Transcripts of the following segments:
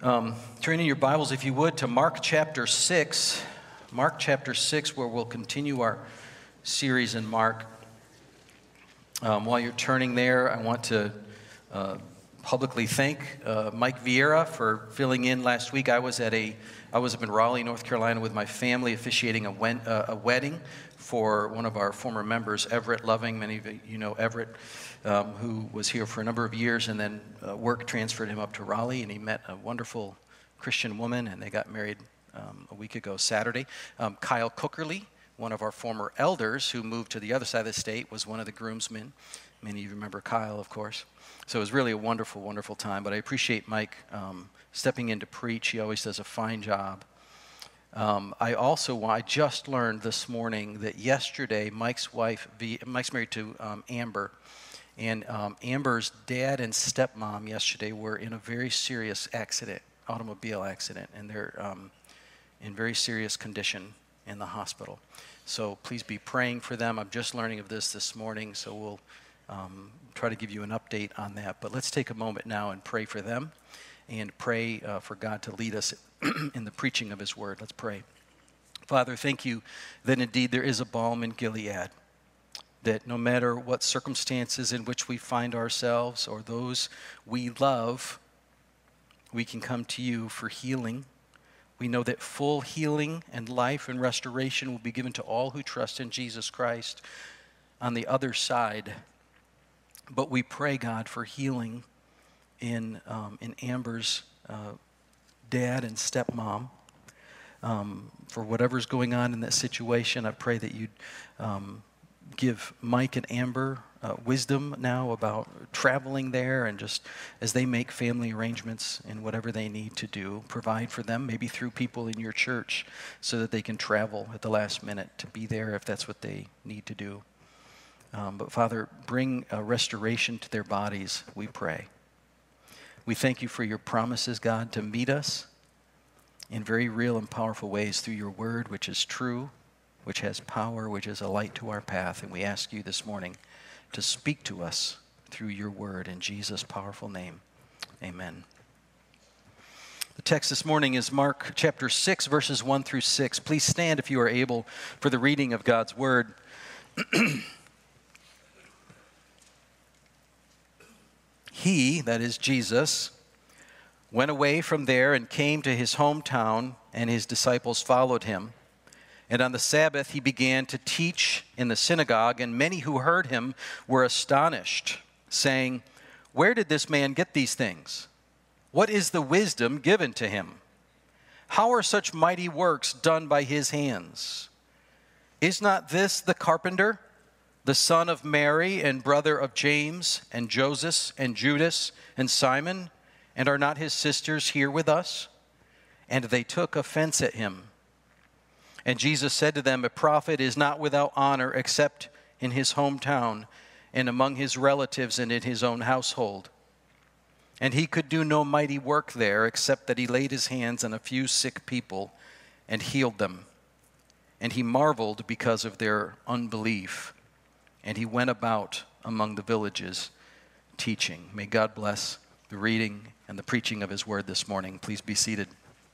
Turn in your Bibles, if you would, to Mark chapter 6. Mark chapter 6, where we'll continue our series in Mark. While you're turning there, I want to publicly thank Mike Vieira for filling in last week. I was up in Raleigh, North Carolina with my family officiating a wedding for one of our former members, Everett Loving. Many of you know Everett, who was here for a number of years, and then work transferred him up to Raleigh, and he met a wonderful Christian woman, and they got married a week ago Saturday. Kyle Cookerly, one of our former elders who moved to the other side of the state, was one of the groomsmen. Many of you remember Kyle, of course. So it was really a wonderful, wonderful time. But I appreciate Mike stepping in to preach. He always does a fine job. I just learned this morning that yesterday Mike's married to Amber, and Amber's dad and stepmom yesterday were in a very serious automobile accident, and they're in very serious condition in the hospital. So please be praying for them. I'm just learning of this morning, so we'll try to give you an update on that. But let's take a moment now and pray for them and pray for God to lead us in the preaching of his word. Let's pray. Father, thank you that indeed there is a balm in Gilead, that no matter what circumstances in which we find ourselves or those we love, we can come to you for healing. We know that full healing and life and restoration will be given to all who trust in Jesus Christ on the other side. But we pray, God, for healing in Amber's dad and stepmom. For whatever's going on in that situation, I pray that you'd give Mike and Amber wisdom now about traveling there, and just as they make family arrangements and whatever they need to do, provide for them, maybe through people in your church, so that they can travel at the last minute to be there if that's what they need to do. But Father, bring restoration to their bodies, we pray. We thank you for your promises, God, to meet us in very real and powerful ways through your word, which is true, which has power, which is a light to our path. And we ask you this morning to speak to us through your word in Jesus' powerful name. Amen. The text this morning is Mark chapter 6, verses 1 through 6. Please stand if you are able for the reading of God's word. He, that is Jesus, went away from there and came to his hometown, and his disciples followed him. And on the Sabbath he began to teach in the synagogue, and many who heard him were astonished, saying, "Where did this man get these things? What is the wisdom given to him? How are such mighty works done by his hands? Is not this the carpenter, the son of Mary and brother of James and Joseph and Judas and Simon? And are not his sisters here with us?" And they took offense at him. And Jesus said to them, "A prophet is not without honor except in his hometown and among his relatives and in his own household." And he could do no mighty work there except that he laid his hands on a few sick people and healed them. And he marveled because of their unbelief. And he went about among the villages teaching. May God bless the reading and the preaching of his word this morning. Please be seated.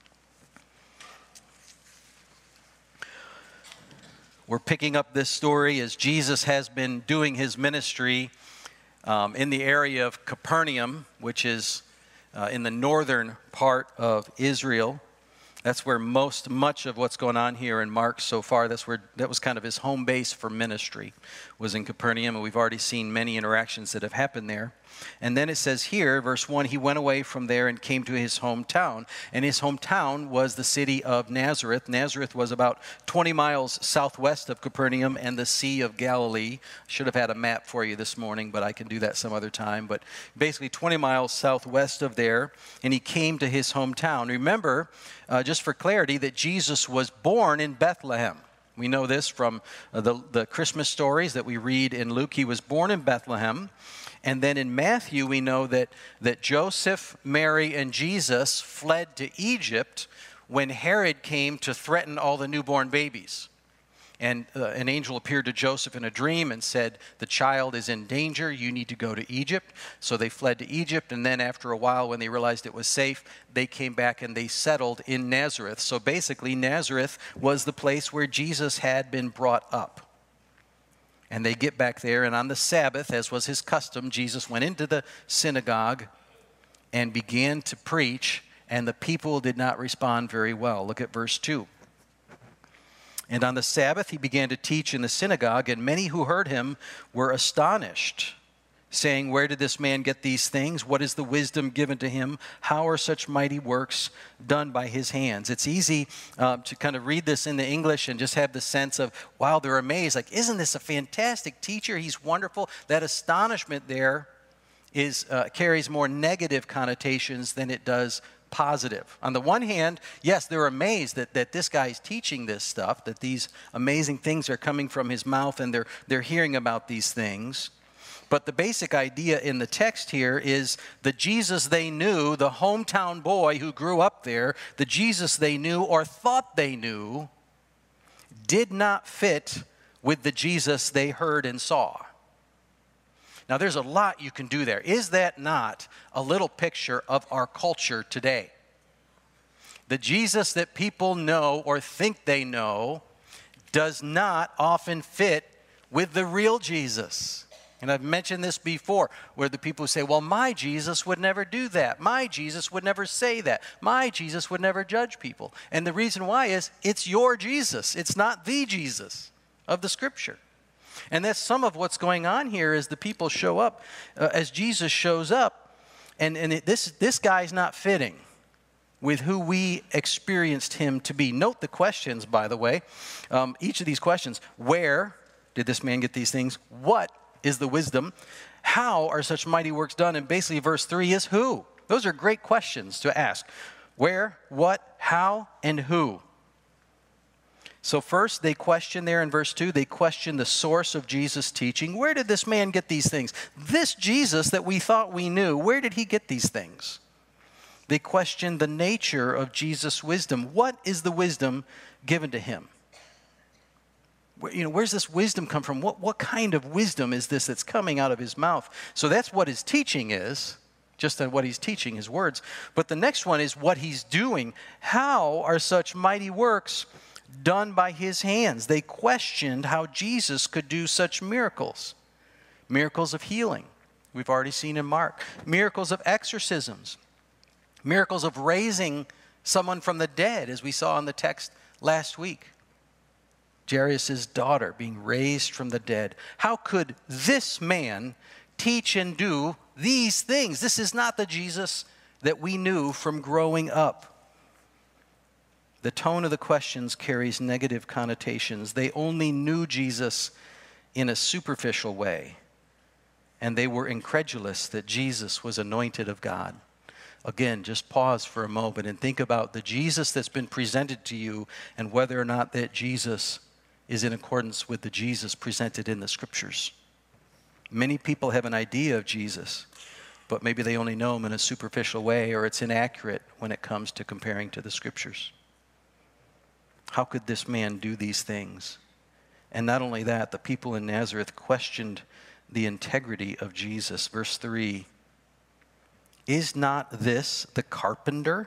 We're picking up this story as Jesus has been doing his ministry in the area of Capernaum, which is in the northern part of Israel. That's where much of what's going on here in Mark so far, that was kind of his home base for ministry, was in Capernaum, and we've already seen many interactions that have happened there. And then it says here, verse 1, he went away from there and came to his hometown. And his hometown was the city of Nazareth. Nazareth was about 20 miles southwest of Capernaum and the Sea of Galilee. Should have had a map for you this morning, but I can do that some other time. But basically 20 miles southwest of there, and he came to his hometown. Remember, just for clarity, that Jesus was born in Bethlehem. We know this from the Christmas stories that we read in Luke. He was born in Bethlehem. And then in Matthew, we know that Joseph, Mary, and Jesus fled to Egypt when Herod came to threaten all the newborn babies. And an angel appeared to Joseph in a dream and said, the child is in danger. You need to go to Egypt. So they fled to Egypt. And then after a while, when they realized it was safe, they came back and they settled in Nazareth. So basically, Nazareth was the place where Jesus had been brought up. And they get back there, and on the Sabbath, as was his custom, Jesus went into the synagogue and began to preach, and the people did not respond very well. Look at verse 2. And on the Sabbath he began to teach in the synagogue, and many who heard him were astonished, saying, where did this man get these things? What is the wisdom given to him? How are such mighty works done by his hands? It's easy to kind of read this in the English and just have the sense of, wow, they're amazed. Like, isn't this a fantastic teacher? He's wonderful. That astonishment there carries more negative connotations than it does positive. On the one hand, yes, they're amazed that this guy's teaching this stuff, that these amazing things are coming from his mouth, and they're hearing about these things. But the basic idea in the text here is the Jesus they knew, the hometown boy who grew up there, the Jesus they knew or thought they knew, did not fit with the Jesus they heard and saw. Now, there's a lot you can do there. Is that not a little picture of our culture today? The Jesus that people know or think they know does not often fit with the real Jesus. And I've mentioned this before, where the people say, well, my Jesus would never do that. My Jesus would never say that. My Jesus would never judge people. And the reason why is it's your Jesus. It's not the Jesus of the Scripture. And that's some of what's going on here as the people show up, as Jesus shows up, and this guy's not fitting with who we experienced him to be. Note the questions, by the way. Each of these questions: where did this man get these things? What is the wisdom? How are such mighty works done? And basically verse 3 is who. Those are great questions to ask. Where, what, how, and who. So first, they question there in verse 2, they question the source of Jesus' teaching. Where did this man get these things? This Jesus that we thought we knew, where did he get these things? They question the nature of Jesus' wisdom. What is the wisdom given to him? Where's this wisdom come from? What kind of wisdom is this that's coming out of his mouth? So that's what his teaching is, just on what he's teaching, his words. But the next one is what he's doing. How are such mighty works done by his hands? They questioned how Jesus could do such miracles. Miracles of healing, we've already seen in Mark. Miracles of exorcisms. Miracles of raising someone from the dead, as we saw in the text last week. Jairus' daughter being raised from the dead. How could this man teach and do these things? This is not the Jesus that we knew from growing up. The tone of the questions carries negative connotations. They only knew Jesus in a superficial way, and they were incredulous that Jesus was anointed of God. Again, just pause for a moment and think about the Jesus that's been presented to you and whether or not that Jesus is in accordance with the Jesus presented in the Scriptures. Many people have an idea of Jesus, but maybe they only know him in a superficial way, or it's inaccurate when it comes to comparing to the Scriptures. How could this man do these things? And not only that, the people in Nazareth questioned the integrity of Jesus. Verse 3, is not this the carpenter,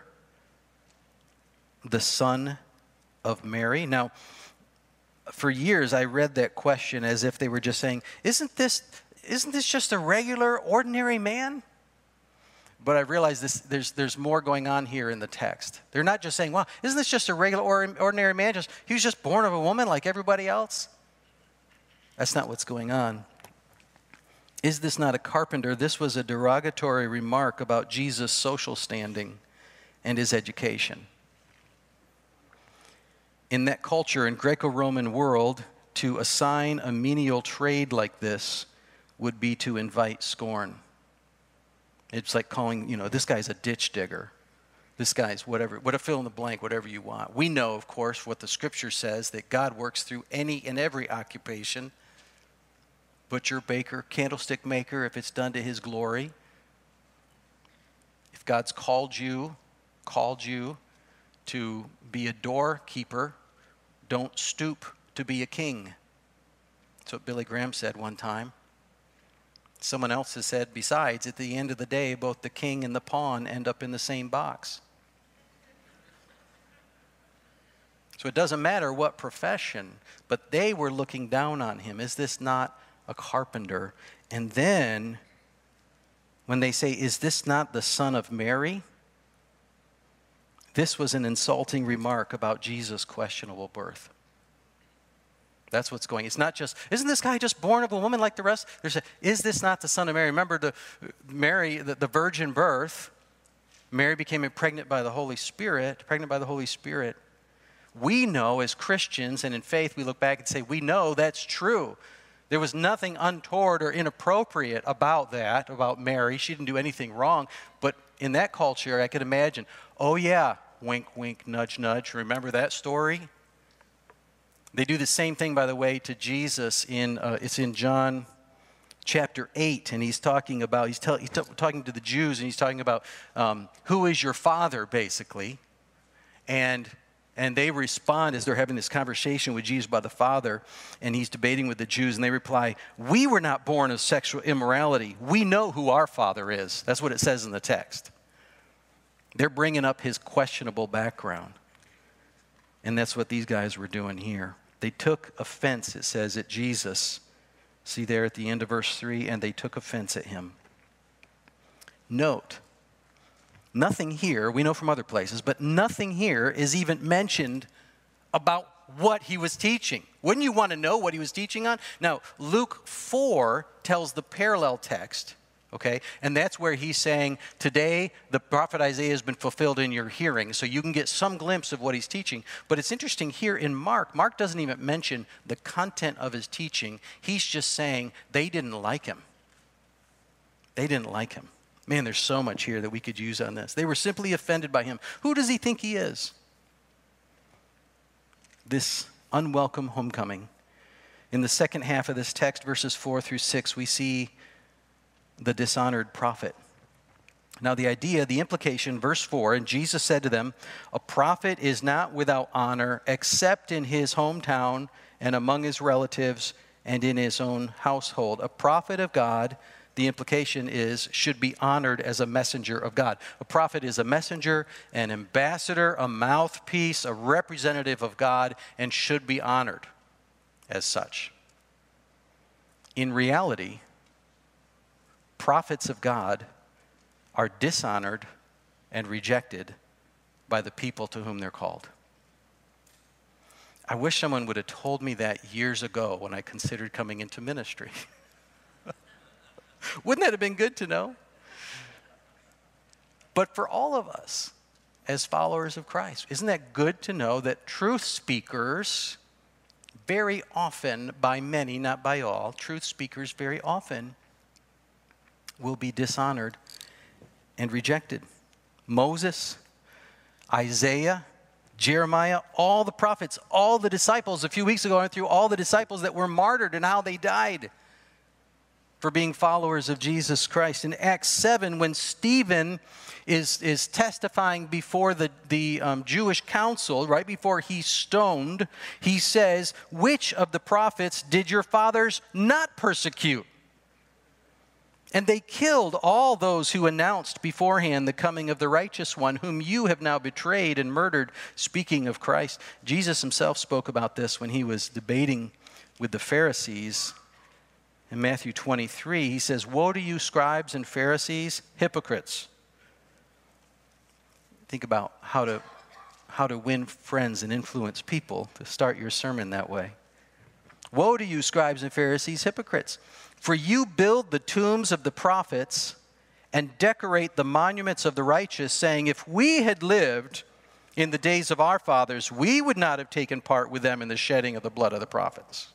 the son of Mary? Now, for years I read that question as if they were just saying, isn't this just a regular, ordinary man? But I realize there's more going on here in the text. They're not just saying, well, isn't this just a regular, ordinary man? He was just born of a woman like everybody else. That's not what's going on. Is this not a carpenter? This was a derogatory remark about Jesus' social standing and his education. In that culture, in Greco-Roman world, to assign a menial trade like this would be to invite scorn. It's like calling, this guy's a ditch digger. This guy's whatever, fill in the blank, whatever you want. We know, of course, what the Scripture says, that God works through any and every occupation. Butcher, baker, candlestick maker, if it's done to his glory. If God's called you to be a doorkeeper, don't stoop to be a king. That's what Billy Graham said one time. Someone else has said, besides, at the end of the day, both the king and the pawn end up in the same box. So it doesn't matter what profession, but they were looking down on him. Is this not a carpenter? And then, when they say, is this not the son of Mary? This was an insulting remark about Jesus' questionable birth. That's what's going. It's not just, isn't this guy just born of a woman like the rest? There's is this not the son of Mary? Remember the virgin birth. Mary became pregnant by the Holy Spirit. We know as Christians and in faith, we look back and say, we know that's true. There was nothing untoward or inappropriate about that, about Mary. She didn't do anything wrong. But in that culture, I could imagine, oh yeah, wink, wink, nudge, nudge. Remember that story? They do the same thing, by the way, to Jesus. It's in John chapter 8, and he's talking about, he's talking to the Jews, and he's talking about who is your father, basically. And they respond as they're having this conversation with Jesus about the Father, and he's debating with the Jews, and they reply, we were not born of sexual immorality. We know who our Father is. That's what it says in the text. They're bringing up his questionable background. And that's what these guys were doing here. They took offense, it says, at Jesus. See there at the end of verse 3, and they took offense at him. Note, nothing here, we know from other places, but nothing here is even mentioned about what he was teaching. Wouldn't you want to know what he was teaching on? Now, Luke 4 tells the parallel text, okay? And that's where he's saying, today the prophet Isaiah has been fulfilled in your hearing. So you can get some glimpse of what he's teaching. But it's interesting here in Mark doesn't even mention the content of his teaching. He's just saying they didn't like him. They didn't like him. Man, there's so much here that we could use on this. They were simply offended by him. Who does he think he is? This unwelcome homecoming. In the second half of this text, verses 4 through 6, we see the dishonored prophet. Now the implication, verse 4, and Jesus said to them, a prophet is not without honor except in his hometown and among his relatives and in his own household. A prophet of God, the implication is, should be honored as a messenger of God. A prophet is a messenger, an ambassador, a mouthpiece, a representative of God, and should be honored as such. In reality, prophets of God are dishonored and rejected by the people to whom they're called. I wish someone would have told me that years ago when I considered coming into ministry. Wouldn't that have been good to know? But for all of us as followers of Christ, isn't that good to know that truth speakers very often, by many, not by all, truth speakers very often will be dishonored and rejected. Moses, Isaiah, Jeremiah, all the prophets, all the disciples. A few weeks ago, I went through all the disciples that were martyred and how they died for being followers of Jesus Christ. In Acts 7, when Stephen is testifying before the Jewish council, right before he's stoned, he says, which of the prophets did your fathers not persecute? And they killed all those who announced beforehand the coming of the righteous one, whom you have now betrayed and murdered, speaking of Christ. Jesus himself spoke about this when he was debating with the Pharisees. In Matthew 23, he says, woe to you, scribes and Pharisees, hypocrites. Think about how to win friends and influence people, to start your sermon that way. Woe to you, scribes and Pharisees, hypocrites! For you build the tombs of the prophets and decorate the monuments of the righteous, saying, if we had lived in the days of our fathers, we would not have taken part with them in the shedding of the blood of the prophets.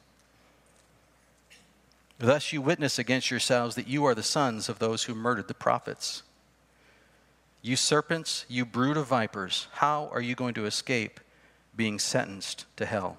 Thus you witness against yourselves that you are the sons of those who murdered the prophets. You serpents, you brood of vipers, how are you going to escape being sentenced to hell?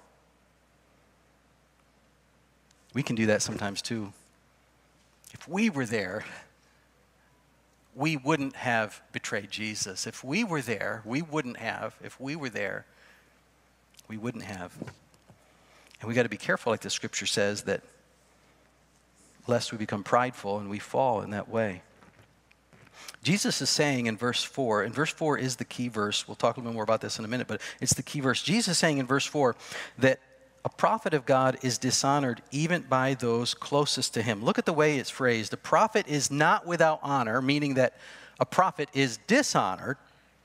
We can do that sometimes too. If we were there, we wouldn't have betrayed Jesus. If we were there, we wouldn't have. If we were there, we wouldn't have. And we got to be careful, like the scripture says, that lest we become prideful and we fall in that way. Jesus is saying in verse 4, and verse 4 is the key verse. We'll talk a little bit more about this in a minute, but it's the key verse. Jesus is saying in verse 4 that a prophet of God is dishonored even by those closest to him. Look at the way it's phrased. A prophet is not without honor, meaning that a prophet is dishonored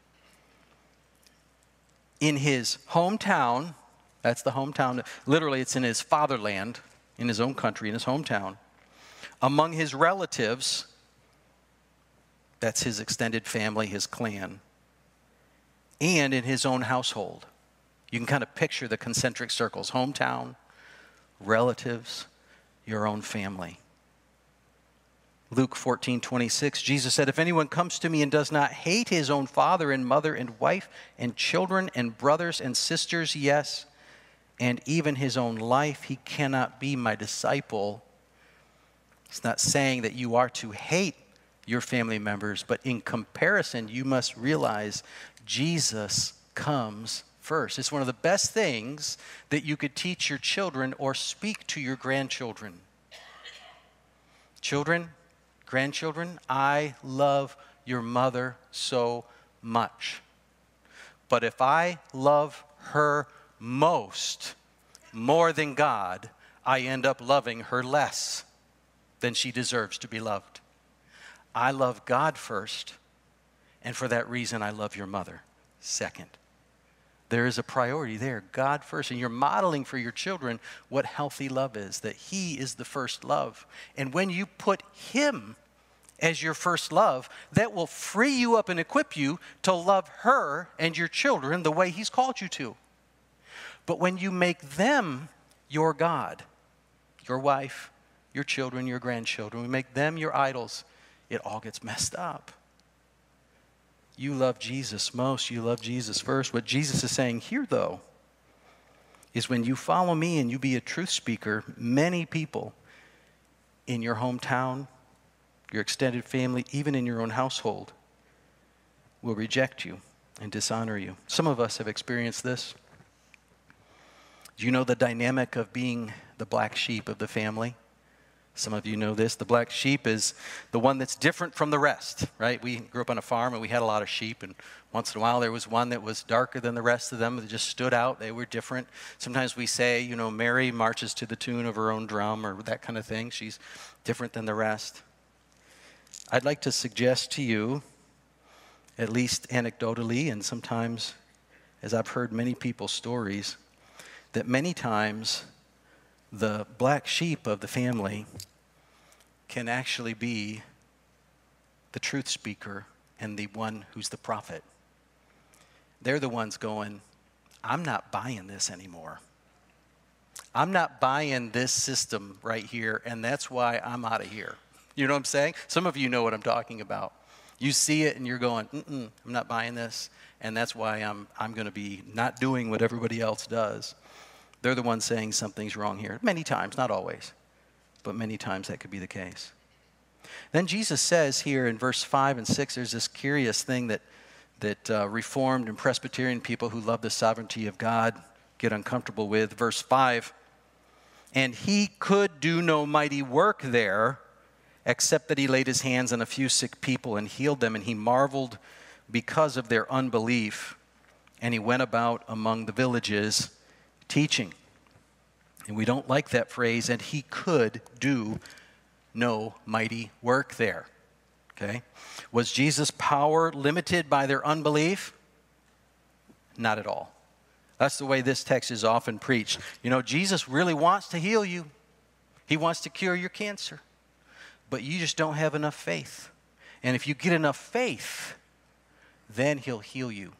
in his hometown. That's the hometown. Literally, it's in his fatherland, in his own country, in his hometown. Among his relatives, that's his extended family, his clan, and in his own household. You can kind of picture the concentric circles: hometown, relatives, your own family. Luke 14:26, Jesus said, if anyone comes to me and does not hate his own father and mother and wife and children and brothers and sisters, yes, and even his own life, he cannot be my disciple. It's not saying that you are to hate your family members, but in comparison, you must realize Jesus comes first. It's one of the best things that you could teach your children or speak to your grandchildren. Children, grandchildren, I love your mother so much. But if I love her more than God, I end up loving her less than she deserves to be loved. I love God first, and for that reason, I love your mother second. There is a priority there, God first, and you're modeling for your children what healthy love is, that he is the first love. And when you put him as your first love, that will free you up and equip you to love her and your children the way he's called you to. But when you make them your God, your wife, your children, your grandchildren, we make them your idols, it all gets messed up. You love Jesus most. You love Jesus first. What Jesus is saying here, though, is when you follow me and you be a truth speaker, many people in your hometown, your extended family, even in your own household, will reject you and dishonor you. Some of us have experienced this. Do you know the dynamic of being the black sheep of the family? Some of you know this. The black sheep is the one that's different from the rest, right? We grew up on a farm and we had a lot of sheep, and once in a while there was one that was darker than the rest of them that just stood out. They were different. Sometimes we say, you know, Mary marches to the tune of her own drum or that kind of thing. She's different than the rest. I'd like to suggest to you, at least anecdotally and sometimes as I've heard many people's stories, that many times the black sheep of the family can actually be the truth speaker and the one who's the prophet. They're the ones going, I'm not buying this anymore. I'm not buying this system right here, and that's why I'm out of here. You know what I'm saying? Some of you know what I'm talking about. You see it and you're going, I'm not buying this, and that's why I'm going to be not doing what everybody else does. They're the ones saying something's wrong here. Many times, not always, but many times that could be the case. Then Jesus says here in verse 5 and 6, there's this curious thing that Reformed and Presbyterian people who love the sovereignty of God get uncomfortable with. Verse 5, and he could do no mighty work there, except that he laid his hands on a few sick people and healed them, and he marveled because of their unbelief. And he went about among the villages teaching. And we don't like that phrase, and he could do no mighty work there. Okay? Was Jesus' power limited by their unbelief? Not at all. That's the way this text is often preached. You know, Jesus really wants to heal you. He wants to cure your cancer. But you just don't have enough faith. And if you get enough faith, then he'll heal you.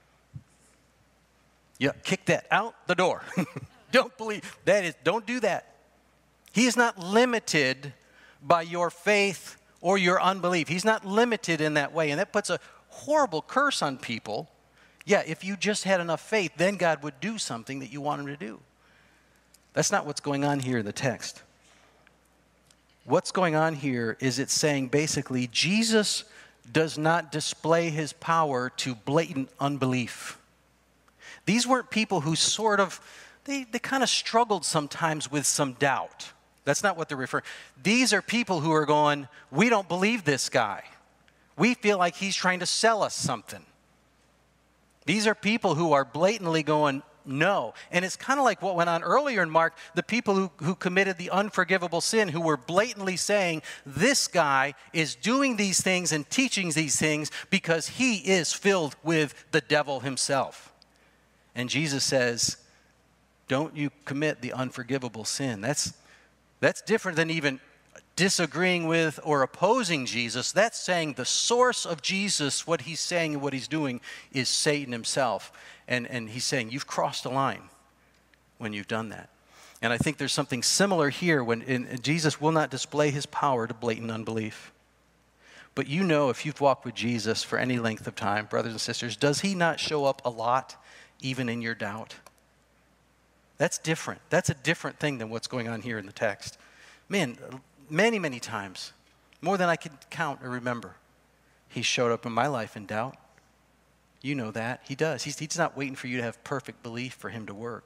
Yeah, kick that out the door. Don't believe that. Don't do that. He is not limited by your faith or your unbelief. He's not limited in that way. And that puts a horrible curse on people. Yeah, if you just had enough faith, then God would do something that you want him to do. That's not what's going on here in the text. What's going on here is it's saying basically Jesus does not display his power to blatant unbelief. These weren't people who sort of they kind of struggled sometimes with some doubt. That's not what they're referring. These are people who are going, we don't believe this guy. We feel like he's trying to sell us something. These are people who are blatantly going, no. And it's kind of like what went on earlier in Mark, the people who committed the unforgivable sin, who were blatantly saying, this guy is doing these things and teaching these things because he is filled with the devil himself. And Jesus says, don't you commit the unforgivable sin. That's different than even disagreeing with or opposing Jesus. That's saying the source of Jesus, what he's saying and what he's doing, is Satan himself. And he's saying, you've crossed a line when you've done that. And I think there's something similar here when Jesus will not display his power to blatant unbelief. But you know, if you've walked with Jesus for any length of time, brothers and sisters, does he not show up a lot even in your doubt? That's different. That's a different thing than what's going on here in the text. Man, many, many times, more than I can count or remember, he showed up in my life in doubt. You know that. He does. He's not waiting for you to have perfect belief for him to work.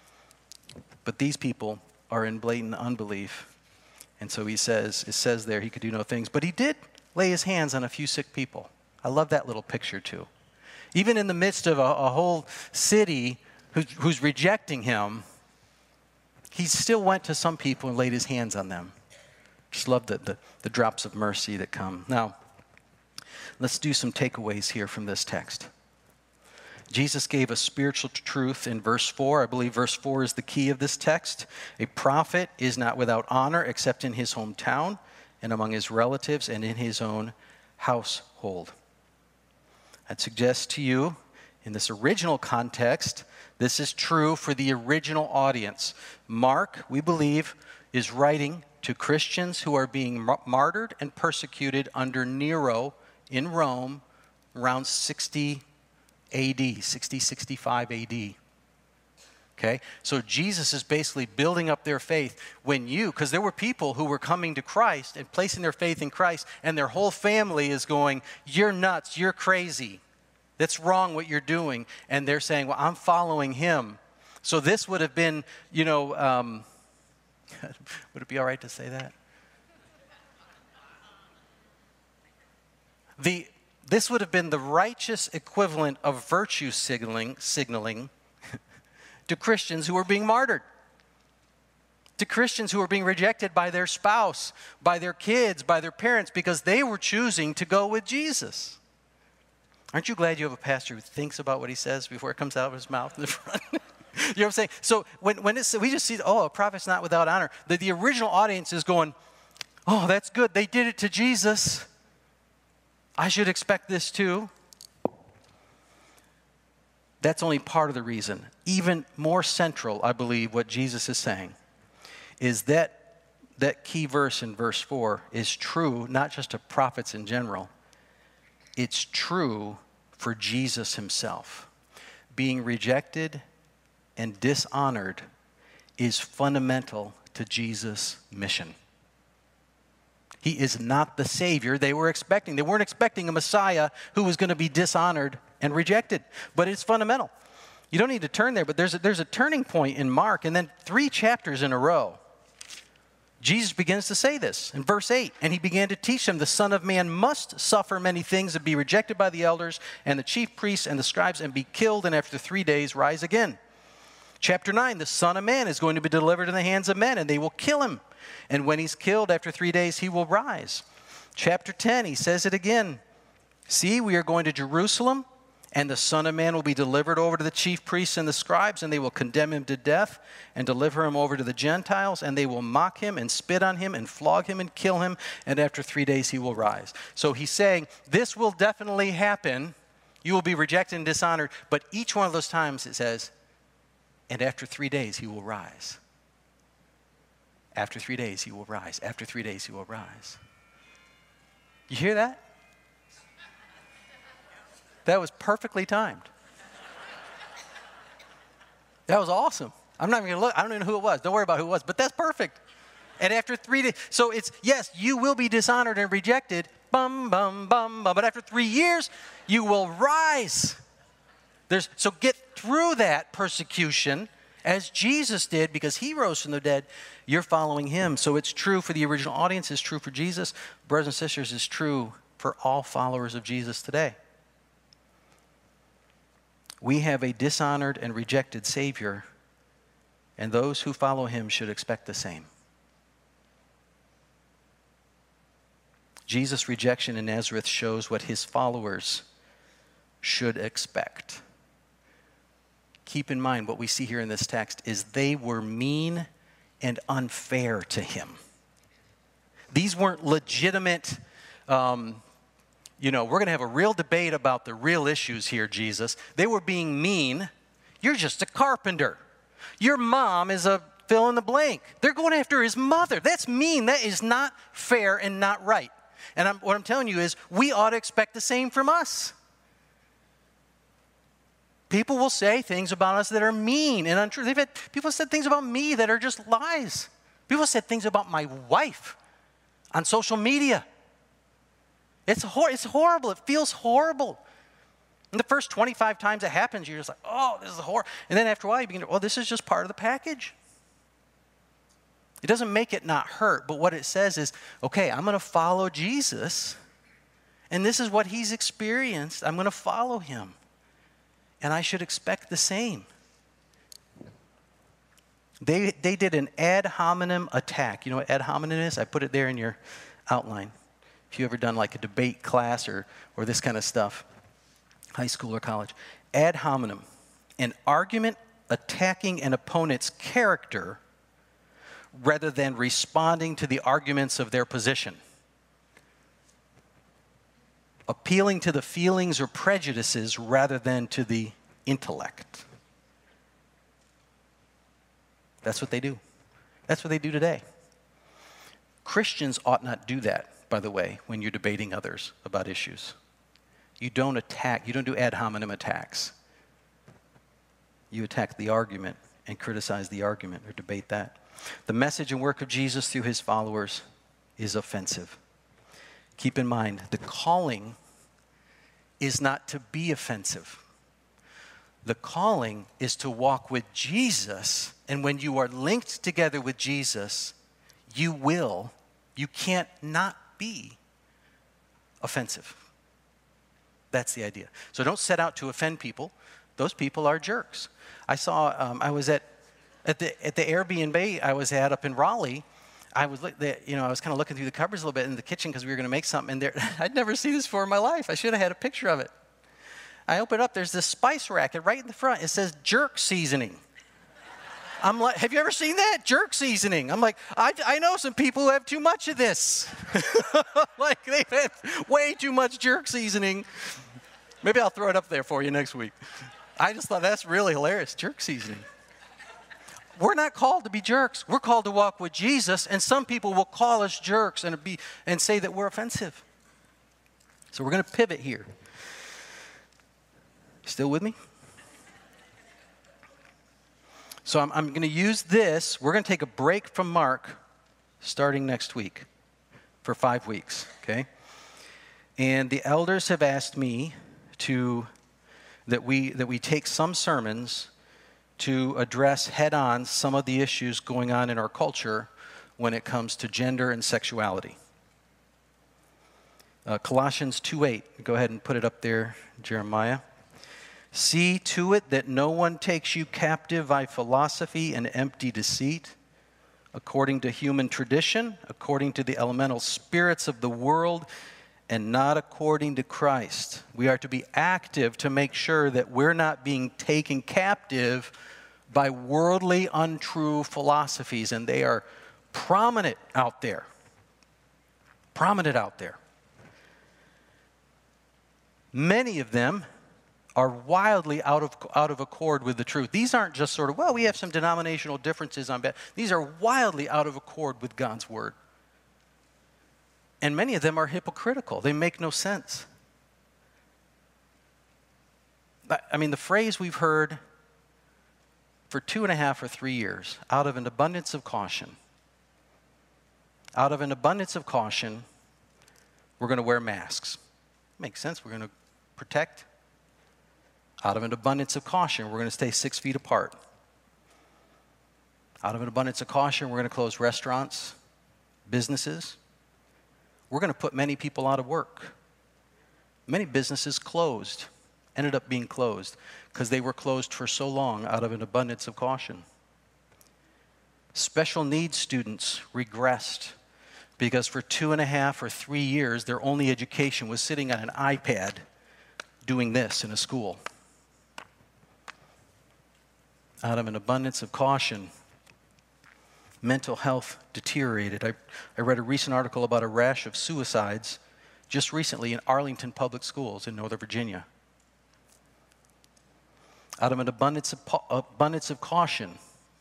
But these people are in blatant unbelief. And so it says there he could do no things. But he did lay his hands on a few sick people. I love that little picture too. Even in the midst of a whole city who's rejecting him, he still went to some people and laid his hands on them. Just love the drops of mercy that come. Now, let's do some takeaways here from this text. Jesus gave a spiritual truth in verse 4. I believe verse 4 is the key of this text. A prophet is not without honor except in his hometown and among his relatives and in his own household. I'd suggest to you, in this original context, this is true for the original audience. Mark, we believe, is writing to Christians who are being martyred and persecuted under Nero in Rome around 60 AD, 65 AD. Okay? So Jesus is basically building up their faith because there were people who were coming to Christ and placing their faith in Christ, and their whole family is going, you're nuts, you're crazy. That's wrong what you're doing. And they're saying, well, I'm following him. So this would have been, would it be all right to say that? This would have been the righteous equivalent of virtue signaling to Christians who were being martyred, to Christians who were being rejected by their spouse, by their kids, by their parents, because they were choosing to go with Jesus. Aren't you glad you have a pastor who thinks about what he says before it comes out of his mouth in the front? You know what I'm saying? So when we just see, a prophet's not without honor, the original audience is going, oh, that's good. They did it to Jesus. I should expect this too. That's only part of the reason. Even more central, I believe, what Jesus is saying is that key verse in verse 4 is true, not just of prophets in general. It's true for Jesus himself. Being rejected and dishonored is fundamental to Jesus' mission. He is not the Savior they were expecting. They weren't expecting a Messiah who was going to be dishonored and rejected. But it's fundamental. You don't need to turn there, but there's a turning point in Mark, and then 3 chapters in a row, Jesus begins to say this in verse 8. And he began to teach them, the Son of Man must suffer many things and be rejected by the elders and the chief priests and the scribes and be killed, and after 3 days rise again. Chapter 9, the Son of Man is going to be delivered in the hands of men, and they will kill him. And when he's killed, after 3 days, he will rise. Chapter 10, he says it again. See, we are going to Jerusalem, and the Son of Man will be delivered over to the chief priests and the scribes, and they will condemn him to death and deliver him over to the Gentiles, and they will mock him and spit on him and flog him and kill him, and after 3 days he will rise. So he's saying, this will definitely happen. You will be rejected and dishonored. But each one of those times it says, and after 3 days he will rise. After 3 days he will rise. After 3 days he will rise. You hear that? That was perfectly timed. That was awesome. I'm not even going to look. I don't even know who it was. Don't worry about who it was. But that's perfect. And after 3 days, so it's, yes, you will be dishonored and rejected. Bum, bum, bum, bum. But after 3 years, you will rise. So get through that persecution, as Jesus did, because he rose from the dead, you're following him. So it's true for the original audience, it's true for Jesus. Brothers and sisters, it's true for all followers of Jesus today. We have a dishonored and rejected Savior, and those who follow him should expect the same. Jesus' rejection in Nazareth shows what his followers should expect. Keep in mind what we see here in this text is they were mean and unfair to him. These weren't legitimate, we're going to have a real debate about the real issues here, Jesus. They were being mean. You're just a carpenter. Your mom is a fill in the blank. They're going after his mother. That's mean. That is not fair and not right. And what I'm telling you is we ought to expect the same from us. People will say things about us that are mean and untrue. People said things about me that are just lies. People said things about my wife on social media. It's horrible. It feels horrible. And the first 25 times it happens, you're just like, oh, this is horrible. And then after a while, you begin to, this is just part of the package. It doesn't make it not hurt, but what it says is, okay, I'm going to follow Jesus, and this is what he's experienced. I'm going to follow him, and I should expect the same. They did an ad hominem attack. You know what ad hominem is? I put it there in your outline. If you ever done like a debate class or this kind of stuff, high school or college. Ad hominem, an argument attacking an opponent's character rather than responding to the arguments of their position. Appealing to the feelings or prejudices rather than to the intellect. That's what they do. That's what they do today. Christians ought not do that, by the way, when you're debating others about issues. You don't do ad hominem attacks. You attack the argument and criticize the argument or debate that. The message and work of Jesus through his followers is offensive. Keep in mind, the calling is not to be offensive. The calling is to walk with Jesus, and when you are linked together with Jesus, you can't not be offensive. That's the idea. So don't set out to offend people. Those people are jerks. I was at the Airbnb I was at up in Raleigh. I was kind of looking through the cupboards a little bit in the kitchen because we were going to make something in there. I'd never seen this before in my life. I should have had a picture of it. I open it up. There's this spice racket right in the front. It says jerk seasoning. I'm like, have you ever seen that? Jerk seasoning. I'm like, I know some people who have too much of this. Like they've had way too much jerk seasoning. Maybe I'll throw it up there for you next week. I just thought that's really hilarious, jerk seasoning. We're not called to be jerks. We're called to walk with Jesus, and some people will call us jerks and say that we're offensive. So we're going to pivot here. Still with me? So I'm going to use this. We're going to take a break from Mark starting next week for 5 weeks, okay? And the elders have asked me that we take some sermons to address head-on some of the issues going on in our culture when it comes to gender and sexuality. Colossians 2:8. Go ahead and put it up there, Jeremiah. See to it that no one takes you captive by philosophy and empty deceit, according to human tradition, according to the elemental spirits of the world, and not according to Christ. We are to be active to make sure that we're not being taken captive by worldly, untrue philosophies, and they are prominent out there. Prominent out there. Many of them are wildly out of accord with the truth. These aren't just sort of, we have some denominational differences on that. These are wildly out of accord with God's word. And many of them are hypocritical. They make no sense. I mean, the phrase we've heard for 2.5 or 3 years, out of an abundance of caution. Out of an abundance of caution, we're going to wear masks. Makes sense. We're going to protect. Out of an abundance of caution, we're going to stay 6 feet apart. Out of an abundance of caution, we're going to close restaurants, businesses. We're going to put many people out of work. Many businesses closed, ended up being closed because they were closed for so long out of an abundance of caution. Special needs students regressed because for 2.5 or 3 years, their only education was sitting on an iPad doing this in a school. Out of an abundance of caution, mental health deteriorated. I read a recent article about a rash of suicides just recently in Arlington Public Schools in Northern Virginia. Out of an abundance of caution,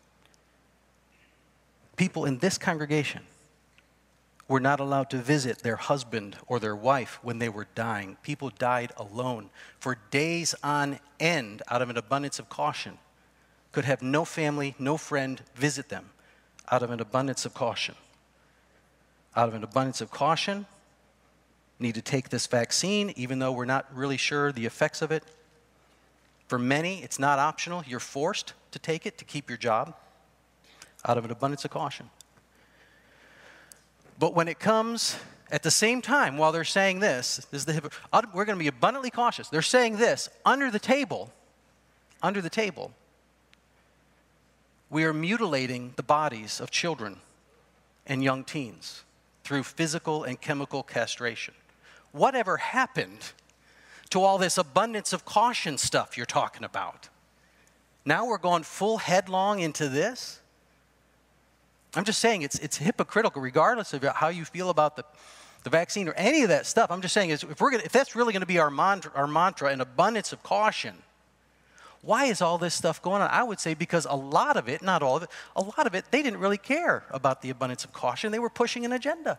people in this congregation were not allowed to visit their husband or their wife when they were dying. People died alone for days on end out of an abundance of caution. Could have no family, no friend visit them out of an abundance of caution. Out of an abundance of caution, need to take this vaccine even though we're not really sure the effects of it. For many, it's not optional. You're forced to take it to keep your job. Out of an abundance of caution. But when it comes at the same time, while they're saying this is we're going to be abundantly cautious. They're saying this under the table, we are mutilating the bodies of children and young teens through physical and chemical castration. Whatever happened to all this abundance of caution stuff you're talking about? Now we're going full headlong into this? I'm just saying it's hypocritical regardless of how you feel about the vaccine or any of that stuff. I'm just saying if that's really going to be our mantra, an abundance of caution, why is all this stuff going on? I would say because a lot of it, not all of it, a lot of it, they didn't really care about the abundance of caution. They were pushing an agenda.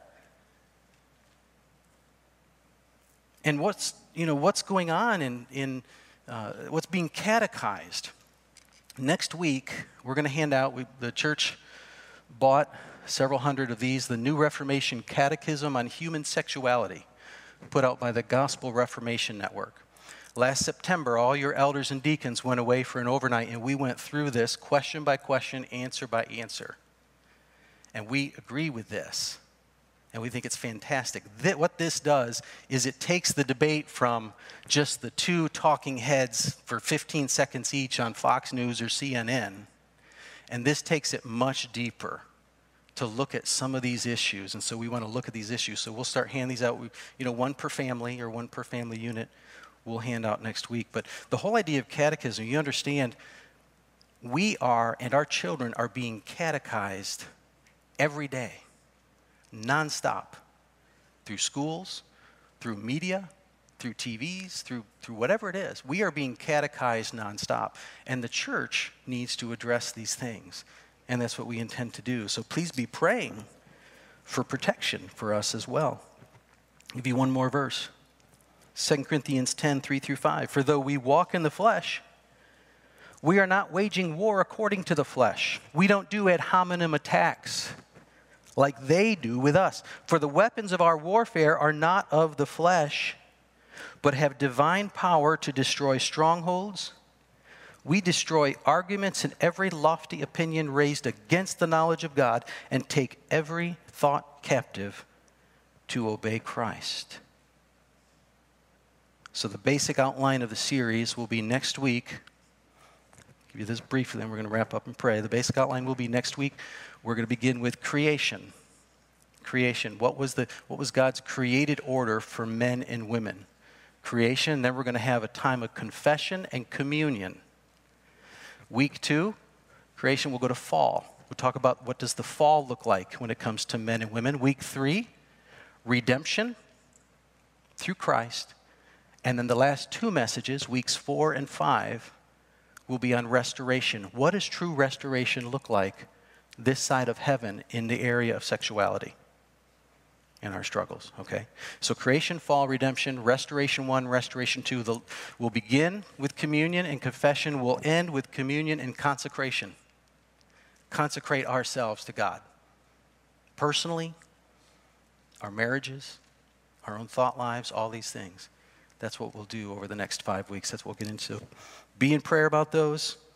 And what's going on in what's being catechized. Next week, we're going to hand out, the church bought several hundred of these, the New Reformation Catechism on Human Sexuality, put out by the Gospel Reformation Network. Last September, all your elders and deacons went away for an overnight, and we went through this question by question, answer by answer. And we agree with this, and we think it's fantastic. What this does is it takes the debate from just the two talking heads for 15 seconds each on Fox News or CNN, and this takes it much deeper to look at some of these issues. And so we want to look at these issues. So we'll start handing these out, one per family or one per family unit we'll hand out next week. But the whole idea of catechism, you understand, we are and our children are being catechized every day, nonstop, through schools, through media, through TVs, through whatever it is. We are being catechized nonstop. And the church needs to address these things. And that's what we intend to do. So please be praying for protection for us as well. I'll give you one more verse. 2 Corinthians 10, 3-5. For though we walk in the flesh, we are not waging war according to the flesh. We don't do ad hominem attacks like they do with us. For the weapons of our warfare are not of the flesh, but have divine power to destroy strongholds. We destroy arguments and every lofty opinion raised against the knowledge of God and take every thought captive to obey Christ. So the basic outline of the series will be next week. I'll give you this briefly, then we're going to wrap up and pray. The basic outline will be next week. We're going to begin with creation. Creation. What was God's created order for men and women? Creation. Then we're going to have a time of confession and communion. Week 2, creation, will go to fall. We'll talk about what does the fall look like when it comes to men and women. Week 3, redemption through Christ. And then the last 2 messages, weeks 4 and 5, will be on restoration. What does true restoration look like this side of heaven in the area of sexuality and our struggles, okay? So creation, fall, redemption, restoration 1, restoration 2. We'll begin with communion and confession. We'll end with communion and consecration. Consecrate ourselves to God. Personally, our marriages, our own thought lives, all these things. That's what we'll do over the next 5 weeks. That's what we'll get into. Be in prayer about those.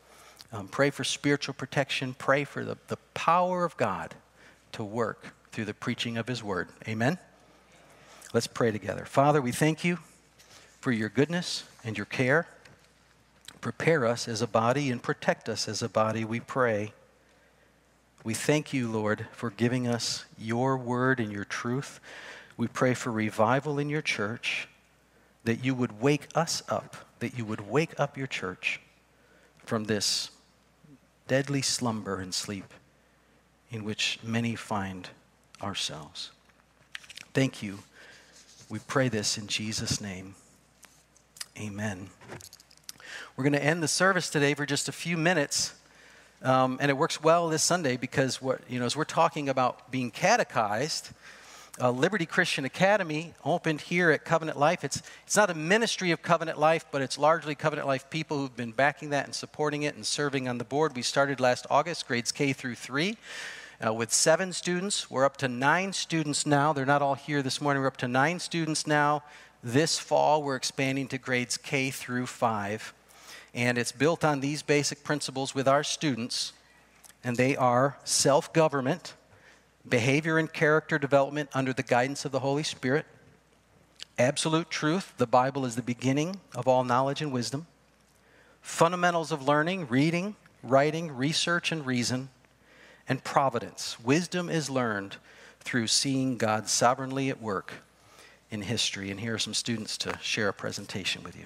Pray for spiritual protection. Pray for the power of God to work through the preaching of his word. Amen? Let's pray together. Father, we thank you for your goodness and your care. Prepare us as a body and protect us as a body, we pray. We thank you, Lord, for giving us your word and your truth. We pray for revival in your church, that you would wake us up, that you would wake up your church from this deadly slumber and sleep in which many find ourselves. Thank you. We pray this in Jesus' name. Amen. We're going to end the service today for just a few minutes. And it works well this Sunday because as we're talking about being catechized, Liberty Christian Academy opened here at Covenant Life. It's not a ministry of Covenant Life, but it's largely Covenant Life people who've been backing that and supporting it and serving on the board. We started last August, grades K through 3, with 7 students. We're up to 9 students now. They're not all here this morning. We're up to 9 students now. This fall, we're expanding to grades K through 5. And it's built on these basic principles with our students, and they are self-government, behavior and character development under the guidance of the Holy Spirit, absolute truth, the Bible is the beginning of all knowledge and wisdom, fundamentals of learning, reading, writing, research, and reason, and providence. Wisdom is learned through seeing God sovereignly at work in history. And here are some students to share a presentation with you.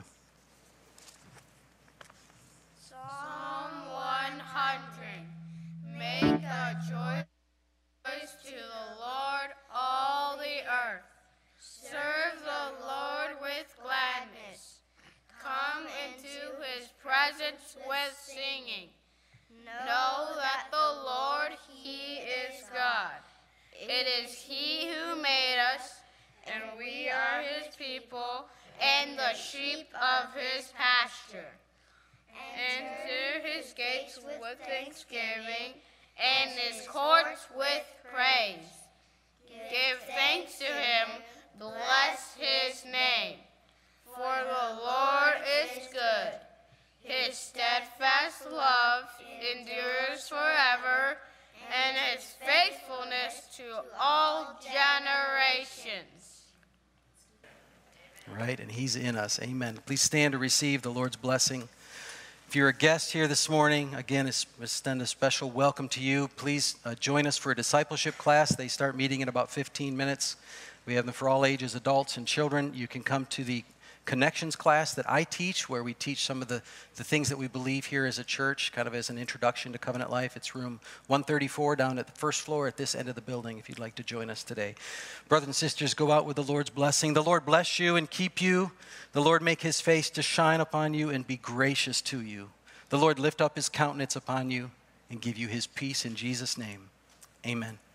Make a choice to the Lord, all the earth. Serve the Lord with gladness. Come into his presence with singing. Know that the Lord, he is God. It is he who made us, and we are his people, and the sheep of his pasture. Enter his gates with thanksgiving, and his courts with praise. Give thanks to him, bless his name. For the Lord is good. His steadfast love endures forever, and his faithfulness to all generations. Right, and he's in us. Amen. Please stand to receive the Lord's blessing. If you're a guest here this morning, again, extend a special welcome to you. Please join us for a discipleship class. They start meeting in about 15 minutes. We have them for all ages, adults and children. You can come to the Connections class that I teach, where we teach some of the things that we believe here as a church, kind of as an introduction to Covenant Life. It's room 134 down at the first floor at this end of the building if you'd like to join us today. Brothers and sisters, go out with the Lord's blessing. The Lord bless you and keep you. The Lord make his face to shine upon you and be gracious to you. The Lord lift up his countenance upon you and give you his peace in Jesus' name. Amen.